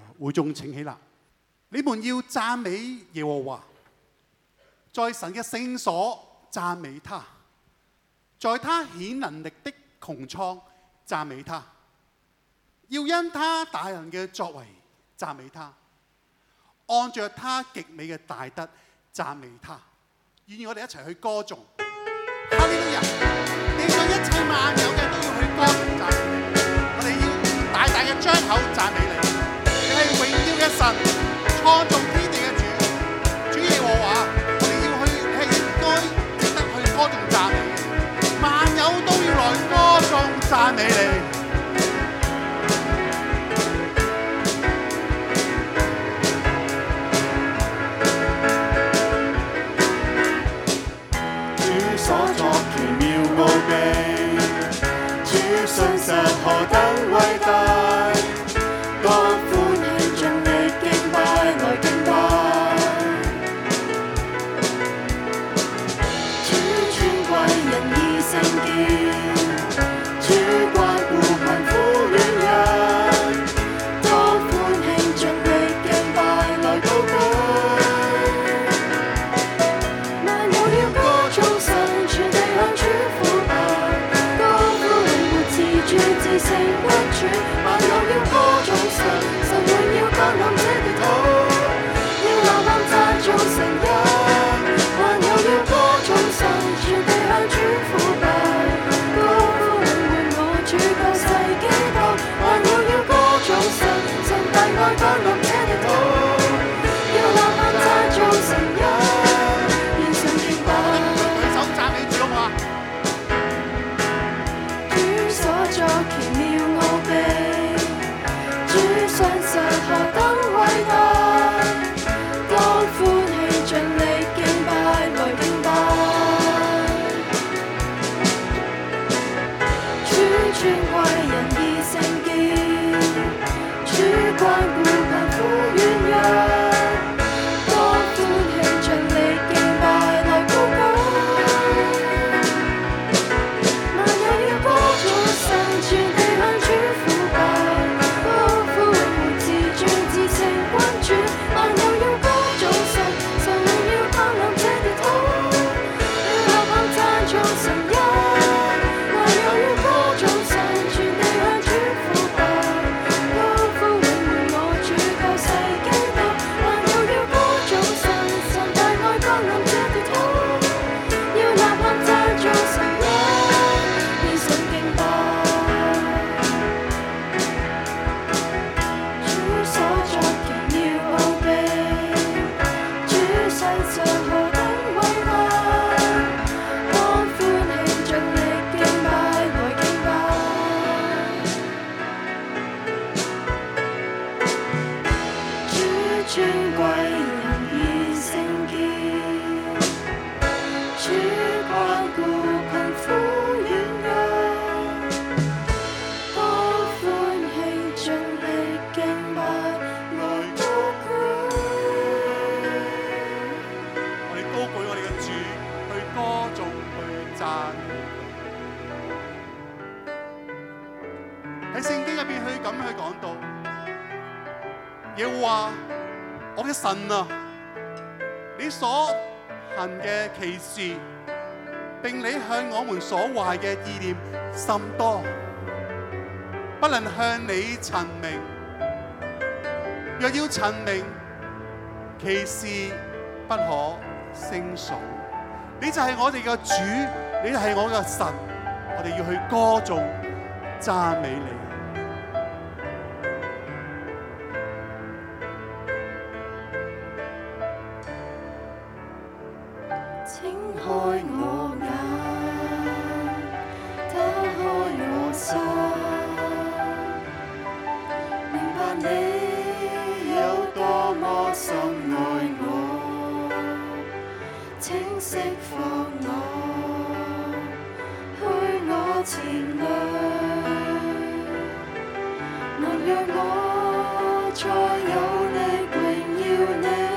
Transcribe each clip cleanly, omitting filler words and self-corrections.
會眾請起立，你們要讚美耶和華，在神嘅聖所讚美他，在他顯能力的穹蒼讚美他，要因他大能嘅作為讚美他，按着他極美嘅大德讚美他。願意我哋一齊去歌頌。哈利路亞！地上一切萬有嘅都要去歌頌讚美你，我哋要大大嘅張口讚美你。你係榮耀嘅神，創造天地嘅主，主耶和華，我哋要去係應該值得去歌頌讚美你，萬有都要來歌頌讚美你。 信實何等偉大，當歡喜盡力敬拜來敬拜。主尊貴仁義聖潔，主關顧貧苦軟弱，當歡喜盡力敬拜來高舉。萬有要歌頌神，全地向主呼拜。至聖君主，萬有要歌頌神，神榮耀降臨這地土，要吶喊讚頌神恩。萬有要歌頌神，全地向主呼拜，高呼永活我主救世基督。萬有要歌頌神，神大愛降臨這地土，要吶喊讚頌神恩，獻上敬拜。 舉手讚美主好嘛？ 所作奇妙奧秘，主信實何等偉大，當歡喜盡力敬拜來敬拜。主尊貴仁義聖潔，主關顧貧苦軟弱，當歡喜盡力敬拜來高舉。全地向主呼拜，高呼永活至尊至聖君主。萬有要歌頌神，神榮耀降臨這地土，要吶喊讚頌神恩。萬有要歌頌神，全地向主呼拜，高呼永活我主救世基督。萬有要歌頌神，神大愛降臨這地土，要吶喊讚頌神恩，獻上敬拜。尊貴仁義聖潔，主關顧貧苦軟弱，當歡喜盡力敬拜來高舉。 我哋高舉我哋嘅主，去歌頌，去讚美。喺聖經入邊去咁去講到，耶和華我嘅神啊，你所行嘅奇事，並你向我們所懷嘅意念甚多，不能向你陳明。若要陳明，其事不可勝數。你就係我哋嘅主，你係我嘅神，我哋要去歌頌讚美你。 請開我眼，打開我心，明白你有多麼深愛我，請釋放我，去我前路，能讓我再有力榮耀你。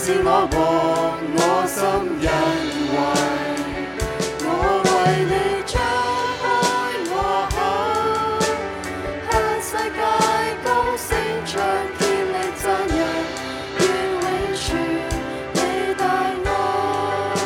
是我王，我心欣慰。我為你張開我口，向世界高聲唱，竭力讚揚，願永存你大愛。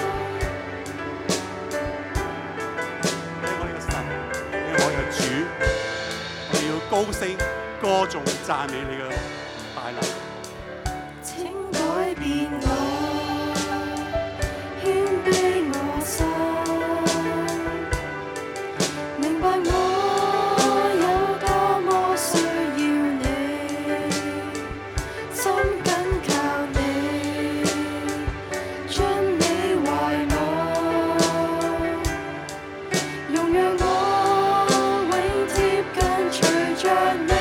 你係我哋嘅神，你係我哋嘅主，我哋要高聲歌頌讚美你嘅大能。 請改變我，謙卑我心，明白我有多麼需要你，心緊靠你，將你懷抱，容讓我永貼緊隨着你。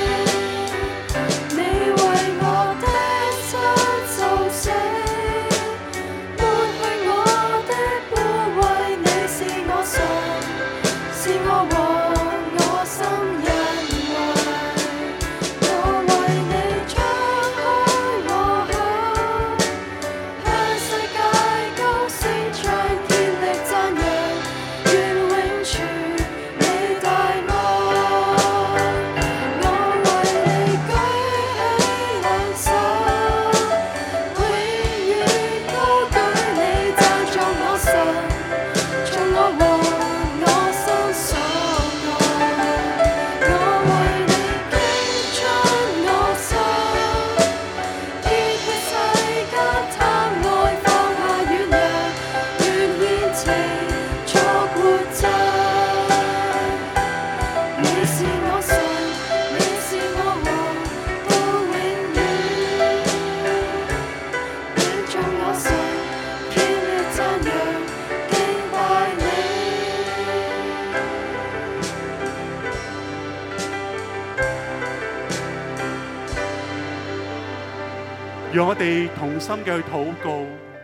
你為我的身受死，抹去我的污穢，你是我神，是我王，我心欣慰。我為你張開我口，向世界高聲唱，竭力讚揚，願永存你大愛。我為你舉起兩手，永遠高舉你，讚頌我神，像我王，我心所愛。我為你傾出我心，撇去世間貪愛，放下軟弱，願獻情作活祭。你是我神，你是我王，到永遠。願頌我神，竭力讚揚，敬拜你。 讓我哋同心嘅去禱告，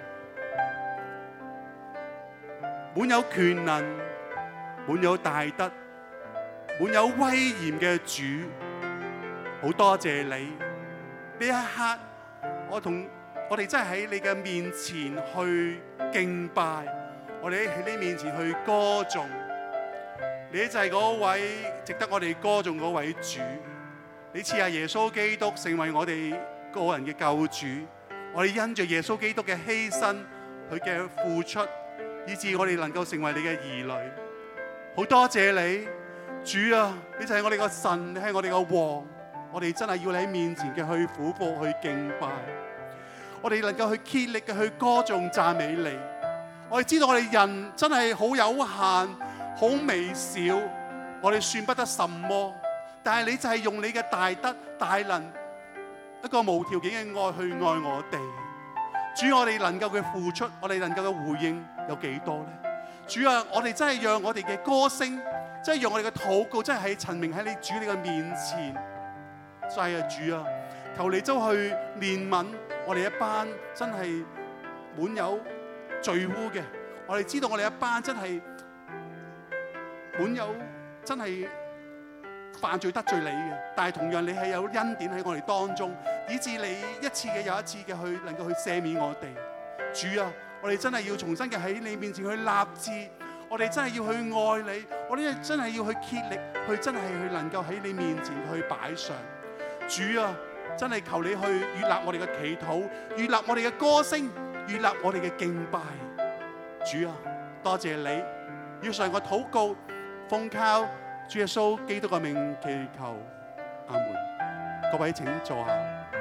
滿有權能、滿有大德、滿有威嚴嘅主，好多謝你呢一刻，我哋真係喺你嘅面前去敬拜，我哋喺你面前去歌頌，你就係嗰位值得我哋歌頌嗰位主。你賜下耶穌基督成為我哋個人嘅救主，我哋因着耶穌基督嘅犧牲，佢嘅付出，以致我哋能夠成為你嘅兒女。好多謝你，主啊！你就係我哋個神，你係我哋個王，我哋真係要你喺面前嘅去俯伏去敬拜，我哋能夠去竭力嘅去歌頌讚美你。我哋知道我哋人真係好有限，好微小，我哋算不得什麼，但係你就係用你嘅大德大能，一個無條件嘅愛去愛我哋。主，我哋能夠嘅付出，我哋能夠嘅回應有幾多呢？主啊，我哋真係讓我哋嘅歌聲，真係讓我哋嘅禱告，真係喺陳明喺你主你嘅面前。真係啊，主啊，求你都去憐憫我哋一班真係滿有罪污嘅。我哋知道我哋一班真係滿有真係犯罪得罪你嘅，但係同樣你係有恩典喺我哋當中，以致你一次嘅又一次嘅去能夠去赦免我哋。主啊，我哋真係要重新嘅喺你面前去立志，我哋真係要去愛你，我哋真係要去竭力去真係去能夠喺你面前去擺上。主啊，真係求你去悅納我哋嘅祈禱，悅納我哋嘅歌聲，悅納我哋嘅敬拜。主啊，多謝你，要上個禱告，奉靠主耶穌基督嘅名祈求，阿門。各位請坐下。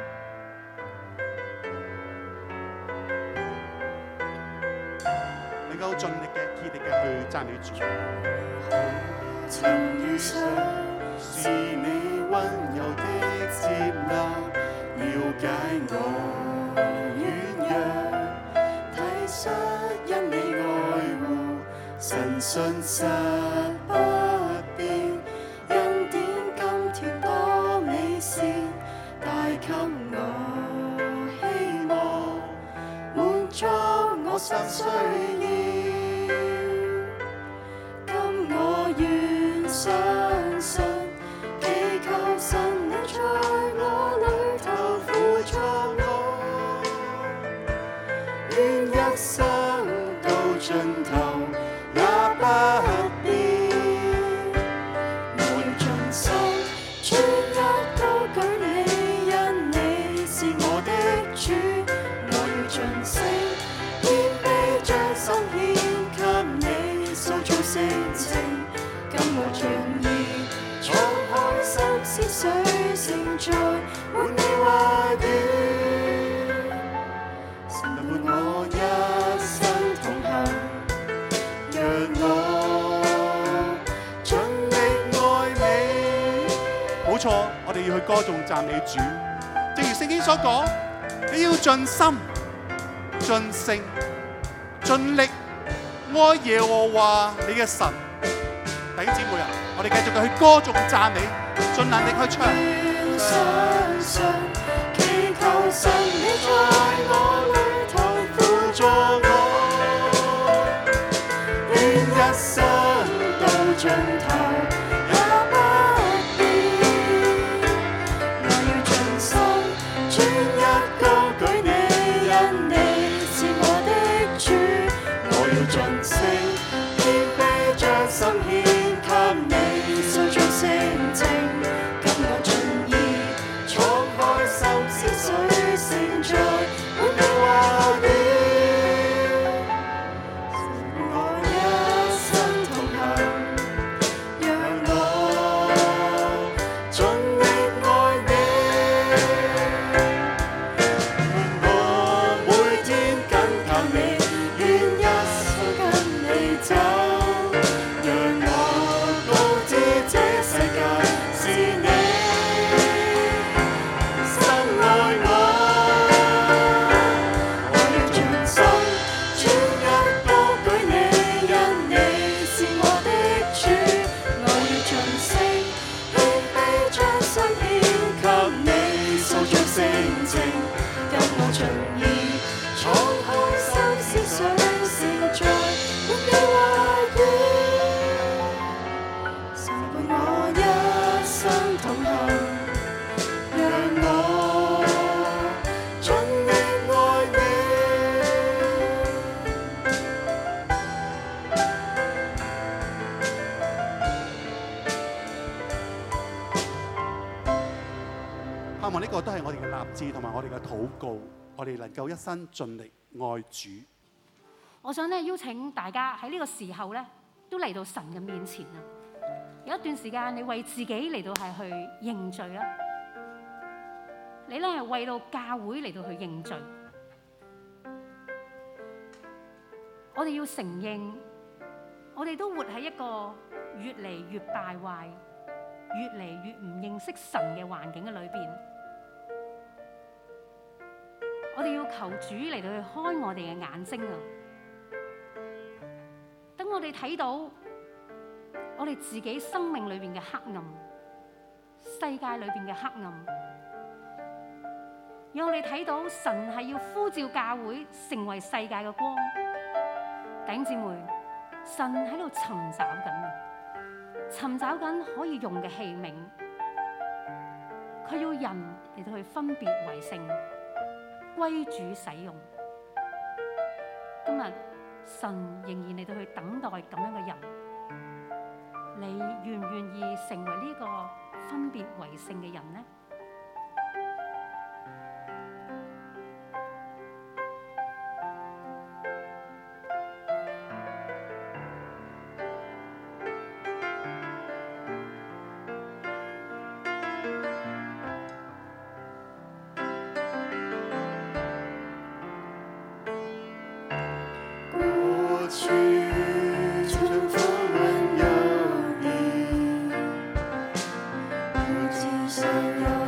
能夠盡力嘅、竭力嘅去讚美主。 情遇上是你溫柔的接納，了解我軟弱，體恤因你愛護，神信實不變，恩典甘甜多美善，帶給我希望，滿足我心需要。今我願相信，祈求神你在我裏頭輔助我， 生到盡頭也不變。我要盡心專一高舉你，因你是我的主。我要盡性謙卑將心獻給你，塑造性情，感我盡意，敞開心思水盛載滿你話語，神伴我一生同行，讓我盡力愛你。 冇錯，我哋要去歌頌讚美主。正如聖經所講，你要盡心、盡性、盡力愛耶和華你嘅神。弟兄姊妹啊，我哋繼續去歌頌讚美，盡能力去唱。 相信祈求神你在我裏頭輔助我，願一生到盡頭也不變。我要盡心專一高舉你，因你是我的主。我要盡性謙卑將心獻給你，塑造性情，給我盡意，敞開心思水盛載滿你話語，我一生同行，讓我盡力愛你，讓我每天緊靠你，願一生跟你走，讓我告知這世界是你深愛我。我要盡心專一高舉你，因你是我的主。我要盡性謙卑將心獻給你，塑造性情，給我盡意，敞開心思水盛載滿你話語，神伴我一生同行，讓我盡力愛你。 盼望呢個都係我哋嘅立志同埋我哋嘅禱告，我哋能夠一生盡力愛主。 我想咧邀請大家喺呢個時候咧，都嚟到神嘅面前啊！有一段時間，你為自己嚟到係去認罪啦，你咧係為到教會嚟到去認罪。我哋要承認，我哋都活喺一個越嚟越敗壞、越嚟越唔認識神嘅環境嘅裏邊。我哋要求主嚟到去開我哋嘅眼睛啊！等我哋睇到我哋自己生命裏邊嘅黑暗，世界裏邊嘅黑暗，讓我哋睇到神係要呼召教會成為世界嘅光。弟兄姊妹，神喺度尋找緊可以用嘅器皿，佢要人嚟到去分別為聖，歸主使用。今日神仍然嚟到去等待咁樣嘅人，你願唔願意成為呢個分別為聖嘅人呢？ 過去春風溫柔意，我只想有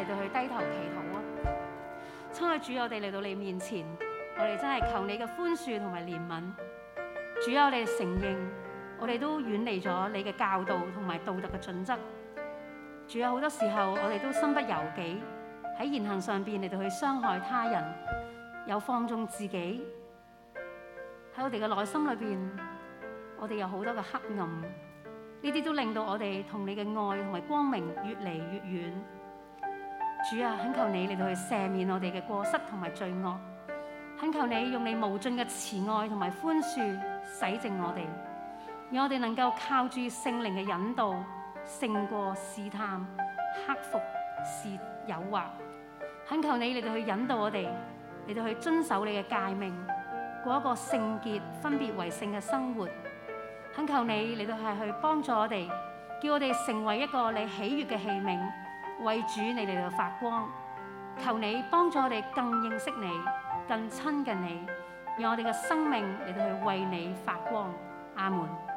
嚟到去低頭祈禱啊！親愛主，我哋嚟到你面前，我哋真係求你嘅寬恕同埋憐憫。主啊，我哋承認我哋都遠離咗你嘅教導同埋道德嘅準則。主啊，好多時候我哋都身不由己，喺言行上邊嚟到去傷害他人，有放縱自己。喺我哋嘅內心裏邊，我哋有好多嘅黑暗，呢啲都令到我哋同你嘅愛同埋光明越嚟越遠。主啊，懇求你嚟到去赦免我哋嘅過失同埋罪惡，懇求你用你無盡嘅慈愛同埋寬恕洗淨我哋，讓我哋能夠靠住聖靈嘅引導，勝過試探，克服誘惑。懇求你嚟到去引導我哋，嚟到去遵守你嘅誡命，過一個聖潔、分別為聖嘅生活。懇求你嚟到係去幫助我哋，叫我哋成為一個你喜悅嘅器皿，為主你嚟到發光。求你幫助我哋更認識你，更親近你，讓我哋嘅生命嚟到去為你發光。阿門。